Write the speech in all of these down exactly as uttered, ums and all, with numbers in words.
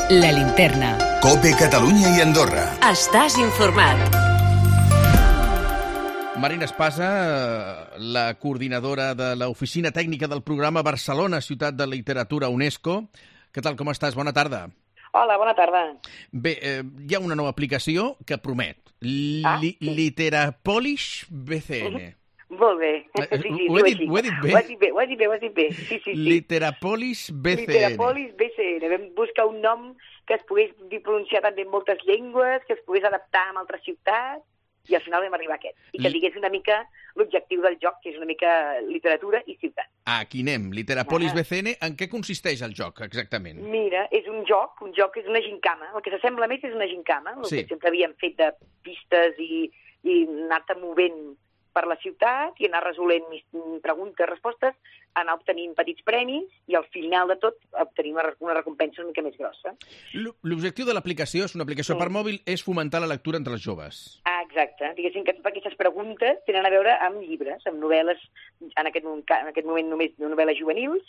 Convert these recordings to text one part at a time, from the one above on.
La Linterna. COPE Catalunya i Andorra. Estàs informat. Marina Espasa, la coordinadora de l'Oficina Tècnica del programa Barcelona, Ciutat de Literatura UNESCO. Què tal, com estàs? Bona tarda. Hola, bona tarda. Bé, eh, hi ha una nova aplicació que promet. Li Ah, sí. Literapolis B C N. Molt bé. Eh, Sí, sí, ho diu he dit- així. ho he dit bé? Ho has dit bé, ho has dit bé, ho has dit bé. Sí, sí, sí. Literapolis B C N. Literapolis B C N. Vam buscar un nom que es pogués dir pronunciar també en moltes llengües, que es pogués adaptar a altres ciutats, i al final vam arribar a aquest. I que Li- digués una mica l'objectiu del joc, que és una mica literatura i ciutat. Aquí anem. Literapolis Ah. B C N. En què consisteix el joc, exactament? Mira, és un joc, un joc que és una gincama. El que s'assembla més és una gincama, el Sí. que sempre havíem fet de pistes i, i anar-te movent per la ciutat i anar resolent mis- preguntes, respostes, anar obtenint petits premis i al final de tot obtenir una, una recompensa una mica més grossa. L- L'objectiu de l'aplicació, és una aplicació Mm. per mòbil, és fomentar la lectura entre els joves. Ah, exacte. Diguéssim que totes aquestes preguntes tenen a veure amb llibres, amb novel·les, en aquest, moment- en aquest moment només de novel·les juvenils,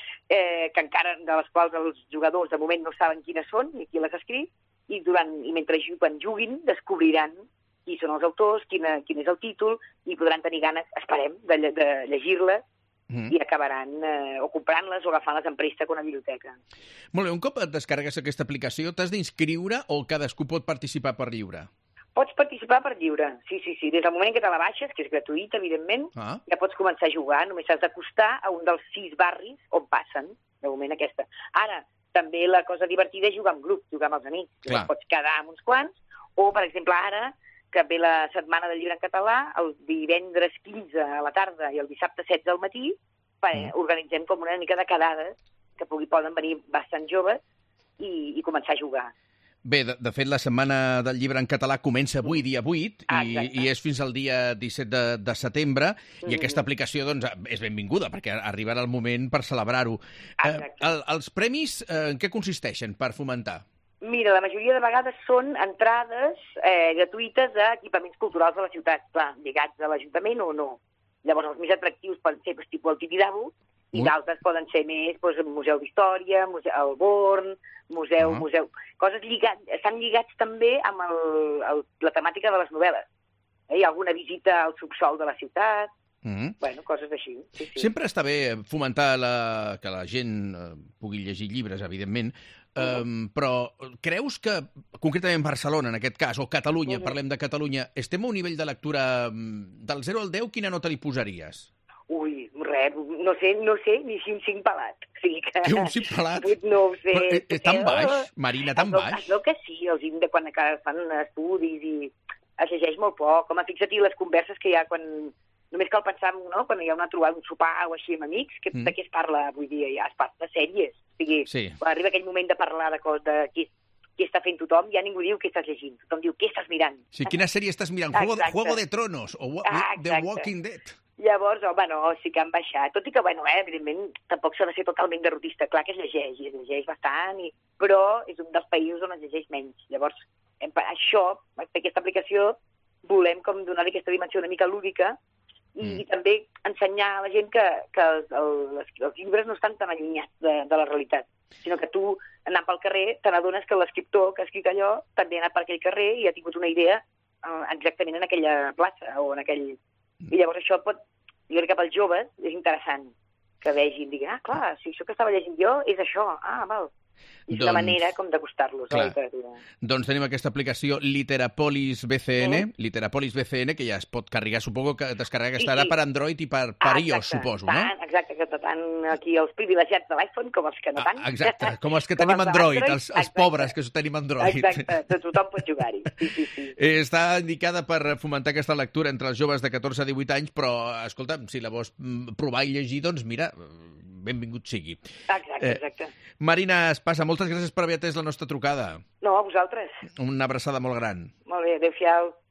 eh, que encara de les quals els jugadors de moment no saben quines són ni qui les ha escrit, i, durant, i mentre ju- quan juguin descobriran qui són els autors, quina, quin és el títol, i podran tenir ganes, esperem, de, lle- de llegir-les, Mm. i acabaran eh, o comprant-les o agafant-les en préstec a una biblioteca. Molt bé, un cop et descarregues aquesta aplicació, t'has d'inscriure o cadascú pot participar per lliure? Pots participar per lliure, sí, sí, sí. Des del moment que te la baixes, que és gratuït, evidentment, Ah. ja pots començar a jugar, només has d'acostar a un dels sis barris on passen, de moment aquesta. Ara, també la cosa divertida és jugar en grup, jugar amb els amics. Clar. Pots quedar amb uns quants, o, per exemple, ara, que ve la setmana del llibre en català, el divendres quinze a la tarda i el dissabte setze al matí, mm. organitzem com una mica de quedades, que pugui, poden venir bastant joves, i, i començar a jugar. Bé, de, de fet, la setmana del llibre en català comença avui, dia vuit, Ah, i, exacte. i és fins al dia disset de, de setembre, i Mhm. aquesta aplicació doncs, és benvinguda, perquè arribarà el moment per celebrar-ho. Eh, Exacte. el, els premis, eh, en què consisteixen per fomentar? Mira, la majoria de vegades són entrades eh, gratuïtes a equipaments culturals de la ciutat, clar, lligats a l'Ajuntament o no. Llavors, els més atractius poden ser pues, tipus el Tibidabo, i Ui. d'altres poden ser més pues, el Museu d'Història, museu, el Born, museu, Ah. museu... Coses lligats, estan lligats també amb el, el, la temàtica de les novel·les. Eh? Hi ha alguna visita al subsol de la ciutat, Mm. bueno, coses així. Sí, sí. Sempre està bé fomentar la, que la gent eh, pugui llegir llibres, evidentment, eh, però creus que, concretament Barcelona, en aquest cas, o Catalunya, Mhm. parlem de Catalunya, estem a un nivell de lectura mm, del zero al deu, quina nota li posaries? Ui, res, no sé, no sé ni si un cinc pelat. O sigui que... Que un cinc pelat? No ho sé. Però, eh, eh, tan Eh, baix, Marina, tan es veu- baix? Es veu que sí, els hem de quan encara fan estudis i es llegeix molt poc. Home, fixa't les converses que hi ha quan... Només cal pensar, no?, quan hi ha una trobada, un sopar o així amb amics, que, Mm. de què es parla avui dia? Ja es parla de sèries. O sigui, Sí. quan arriba aquell moment de parlar de coses, de què, què està fent tothom, ja ningú diu què estàs llegint. Tothom diu què estàs mirant. Sí, quina sèrie estàs mirant? Juego, Exacte. Juego de Tronos o Wa- Ah, The exacte. Walking Dead? Llavors, home, no, sí que han baixat. Tot i que, bueno, eh, evidentment, tampoc s'ha de ser totalment derrotista. Clar que es llegeix, i es llegeix bastant, i... però és un dels països on es llegeix menys. Llavors, hem... això, aquesta aplicació, volem com donar-li aquesta dimensió una mica lúdica i, Mm. i també ensenyar a la gent que, que els, els, els llibres no estan tan allunyats de, de la realitat, sinó que tu, anant pel carrer, te n'adones que l'escriptor que ha escrit allò també ha anat per aquell carrer i ha tingut una idea eh, exactament en aquella plaça o en aquell... I llavors això pot, jo crec que pels joves és interessant que vegin, diguin, ah, clar, si això que estava llegint jo és això, ah, val. I és Doncs- una manera com d'acostar-los a la Clar. literatura. Doncs tenim aquesta aplicació Literapolis B C N, Mm. Literapolis B C N, que ja es pot carregar, suposo que descarregar Sí, estarà sí. per Android i per, per Ah, iOS, exacte. suposo, tant, no? Exacte, que tant aquí els privilegiats de l'iPhone com els que no tant. Ah, exacte, com els que Com tenim els de Android, l'Android, els, els exacte. pobres que tenim Android. Exacte, de tothom pot jugar-hi. Sí, sí, sí. Eh, Està indicada per fomentar aquesta lectura entre els joves de catorze a divuit anys, però, escolta'm, si la vols mm, provar i llegir, doncs mira, benvingut sigui. Exacte, Eh, exacte. Marina Espasa, moltes gràcies per haver atès la nostra trucada. No, a vosaltres. Una abraçada molt gran. Molt bé, adéu-siau.